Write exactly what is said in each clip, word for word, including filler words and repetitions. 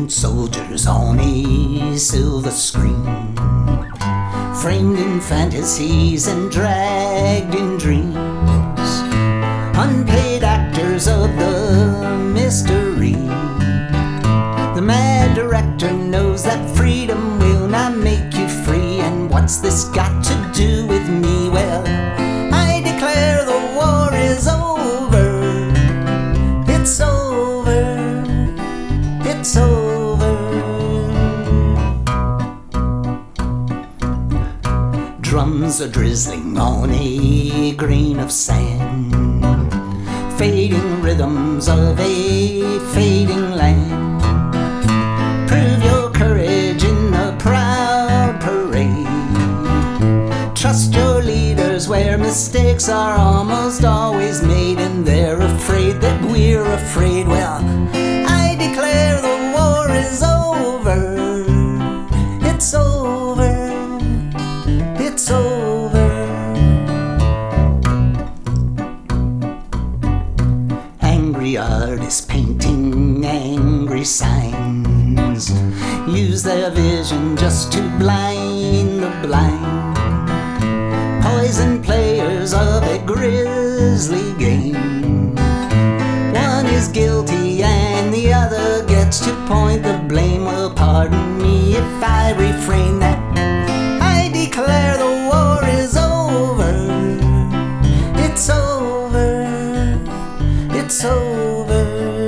soldiers on a silver screen, framed in fantasies and dragged in dreams, unpaid actors of the mystery. The mad director knows that freedom will not make you free. And what's this got to do with me? Well, I declare the war is over. It's over. It's over. Drums are drizzling on a grain of sand, fading rhythms of a fading land. Prove your courage in the proud parade. Trust your leaders where mistakes are almost always made, and they're afraid that we're afraid. Well, I declare the war is over. It's over. It's over. Angry artists painting angry signs use their vision just to blind the blind. Poison players of a grisly game. One is guilty and the other gets to point the blame. Well, pardon me if I refrain that I declare the war is over. It's over. It's over.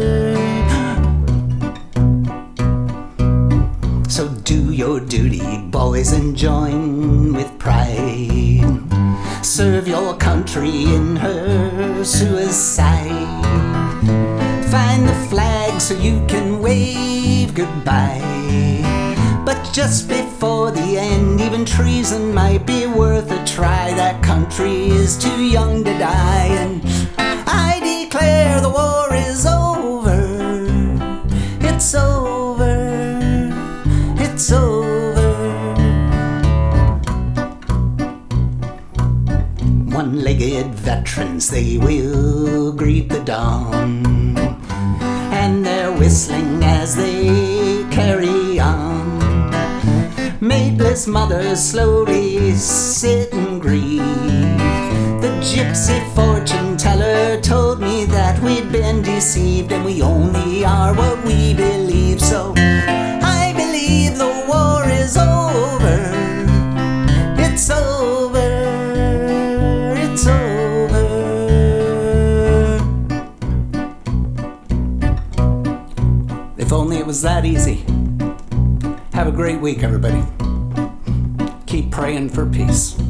So do your duty, boys, and join with pride. Serve your country in her suicide. Find the flag so you can wave goodbye. But just before the end, even treason might be worth a try. That country is too young to die. And I declare the war is over. It's over. It's over. One-legged veterans, they will greet the dawn, and they're whistling as they carry on. Mateless mothers slowly sit and grieve. The gypsy fortune teller told me that we'd been deceived, and we only are what we believe. So I believe the war is over. It's over. It's over. If only it was that easy. Have a great week, everybody. Keep praying for peace.